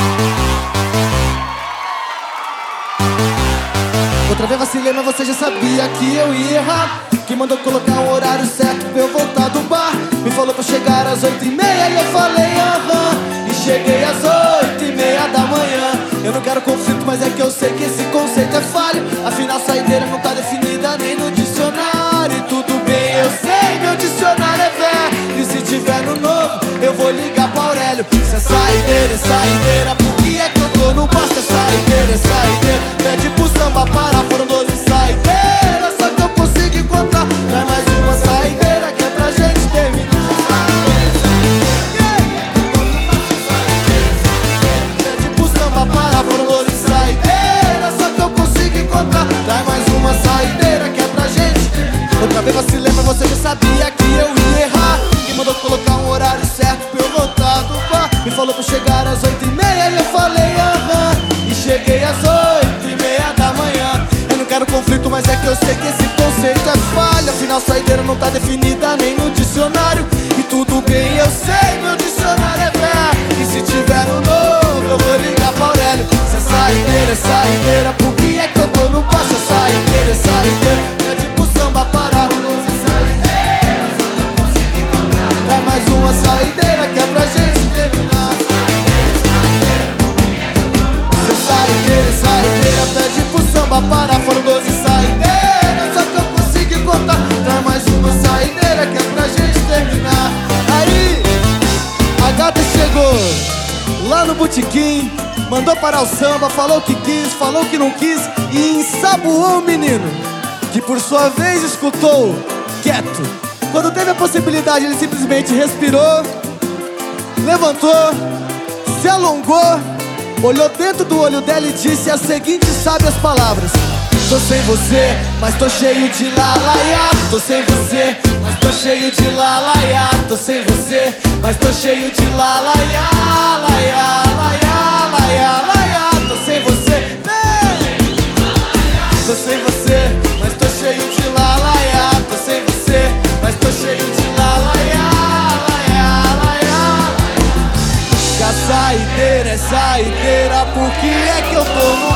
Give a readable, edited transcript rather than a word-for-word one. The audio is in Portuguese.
Outra vez vacilei, mas você já sabia que eu ia errar. Que mandou colocar um horário certo pra eu voltar do bar. Me falou pra chegar às 8h30 e eu falei aham. E cheguei às 8h30 da manhã. Eu não quero conflito, mas é que eu sei que esse conceito é falho. Afinal, saideira não tá definida nem no dicionário. E tudo bem, eu sei, meu dicionário é velho. E se tiver no novo, eu vou ligar pra Aurélio. Se é saideira, é saideira, por que é que eu tô no bar? Se é saideira, é saideira, pede pro samba parar, foram 12 saideiras. Só que eu consigo encontrar, não é mais uma saideira que é pra gente terminar. Pede pro samba parar, foram 12 saideiras. Só que eu consigo encontrar, não é mais uma saideira que é pra gente. Outra vez vacilei, mas você já sabia que eu ia errar. Que mandou colocar um horário certo pra eu voltar do bar. Me falou pra chegar às 8h30 e eu falei aham. E cheguei às 8h30 da manhã. Eu não quero conflito, mas é que eu sei que esse conceito é falha. Afinal, saideira não tá definida nem no dicionário. E tudo bem, eu sei, meu dicionário é velho. E se tiver um novo, eu vou ligar pra Aurélio. Se é saideira, por que é que eu tô no passo? Se é saideira, pede pro samba parar. É mais uma saideira que é pra gente terminar. Se é saideira, pede pro samba parar. Foram 12 saideiras, só que eu consigo encontrar. É mais uma saideira que é pra gente terminar. Aí, a gata chegou lá no botequim, mandou parar o samba, falou que quis, falou que não quis e ensaboou o menino, que por sua vez escutou quieto. Quando teve a possibilidade, ele simplesmente respirou, levantou, se alongou, olhou dentro do olho dela e disse as seguintes sábias palavras: tô sem você, mas tô cheio de lalaiá. Tô sem você, mas tô cheio de lalaiá. Tô sem você, mas tô cheio de lalaiá. Laiá, laiá, laiá, laiá. Tô sem você, vem. Tô sem você, mas tô cheio de lalaiá. Tô sem você, mas tô cheio de lalaiá. Laiá, laiá. Que a saideira é saideira, por que é que eu tô no